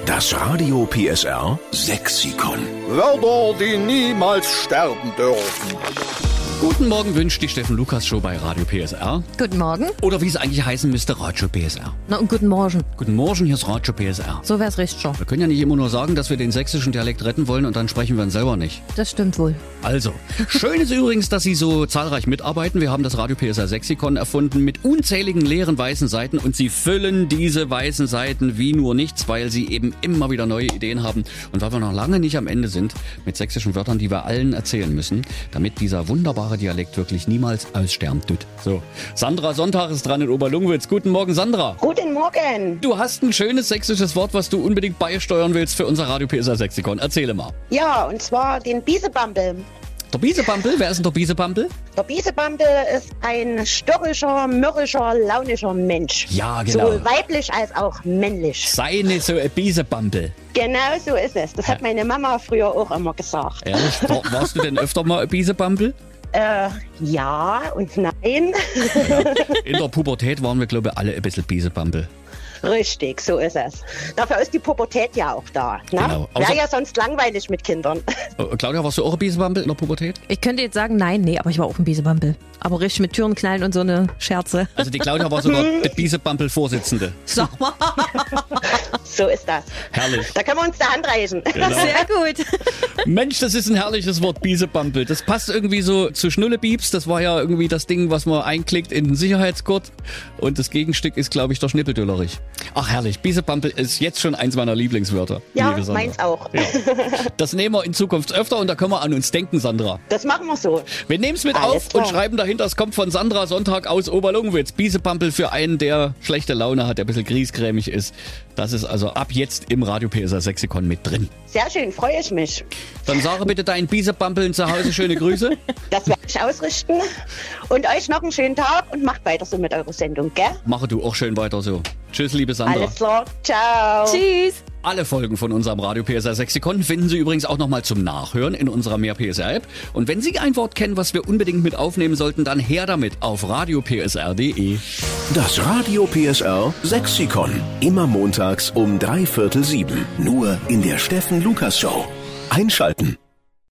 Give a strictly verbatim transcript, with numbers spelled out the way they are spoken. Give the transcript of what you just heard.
Das Radio P S R Sexikon. Wörter, die niemals sterben dürfen. Guten Morgen wünscht die Steffen Lukas Show bei Radio P S R. Guten Morgen. Oder wie es eigentlich heißen müsste, Radio P S R. Na und guten Morgen. Guten Morgen, hier ist Radio P S R. So wär's richtig schon. Wir können ja nicht immer nur sagen, dass wir den sächsischen Dialekt retten wollen und dann sprechen wir ihn selber nicht. Das stimmt wohl. Also, schön ist übrigens, dass Sie so zahlreich mitarbeiten. Wir haben das Radio P S R Sexikon erfunden mit unzähligen leeren weißen Seiten und Sie füllen diese weißen Seiten wie nur nichts, weil Sie eben immer wieder neue Ideen haben und weil wir noch lange nicht am Ende sind mit sächsischen Wörtern, die wir allen erzählen müssen, damit dieser wunderbare Dialekt wirklich niemals aussterben tut. So, Sandra Sonntag ist dran in Oberlungwitz. Guten Morgen, Sandra. Guten Morgen. Du hast ein schönes sächsisches Wort, was du unbedingt beisteuern willst für unser Radio P S R Sexikon. Erzähle mal. Ja, und zwar den Biesebampel. Der Biesebampel? Wer ist denn der Biesebampel? Der Biesebampel ist ein störrischer, mürrischer, launischer Mensch. Ja, genau. Sowohl weiblich als auch männlich. Sei nicht so ein Biesebampel. Genau so ist es. Das hat meine Mama früher auch immer gesagt. Ehrlich? War, warst du denn öfter mal ein Biesebampel? Äh, ja und nein. Ja. In der Pubertät waren wir, glaube ich, alle ein bisschen Biesebampel. Richtig, so ist es. Dafür ist die Pubertät ja auch da. Ne? Genau. Außer- Wäre ja sonst langweilig mit Kindern. Äh, Claudia, warst du auch ein Biesebampel in der Pubertät? Ich könnte jetzt sagen, nein, nee, aber ich war auch ein Biesebampel. Aber richtig mit Türen knallen und so eine Scherze. Also die Claudia war sogar die Biesebampel-Vorsitzende. Sag mal. So ist das. Herrlich. Da können wir uns die Hand reichen. Genau. Sehr gut. Mensch, das ist ein herrliches Wort, Biesebampel. Das passt irgendwie so zu Schnullebieps. Das war ja irgendwie das Ding, was man einklickt in den Sicherheitsgurt. Und das Gegenstück ist, glaube ich, der Schnippeldüllerich. Ach herrlich, Biesebampel ist jetzt schon eins meiner Lieblingswörter. Ja, liebe Sandra. meins auch. Ja. Das nehmen wir in Zukunft öfter und da können wir an uns denken, Sandra. Das machen wir so. Wir nehmen es mit Alles auf klar. und schreiben dahinter, es kommt von Sandra Sonntag aus Oberlungwitz. Biesepampel für einen, der schlechte Laune hat, der ein bisschen griesgrämig ist. Das ist also ab jetzt im Radio P S R Sexikon mit drin. Sehr schön, freue ich mich. Dann sage bitte deinen Biesepampeln zu Hause schöne Grüße. Das werde ich ausrichten. Und euch noch einen schönen Tag und macht weiter so mit eurer Sendung, gell? Mache du auch schön weiter so. Tschüss, liebe Sandra. Alles klar, ciao. Tschüss. Alle Folgen von unserem Radio P S R Sexikon finden Sie übrigens auch nochmal zum Nachhören in unserer Mehr P S R App. Und wenn Sie ein Wort kennen, was wir unbedingt mit aufnehmen sollten, dann her damit auf radio p s r punkt d e. Das Radio P S R Sexikon. Immer montags um drei Viertel sieben. Nur in der Steffen Lukas Show. Einschalten.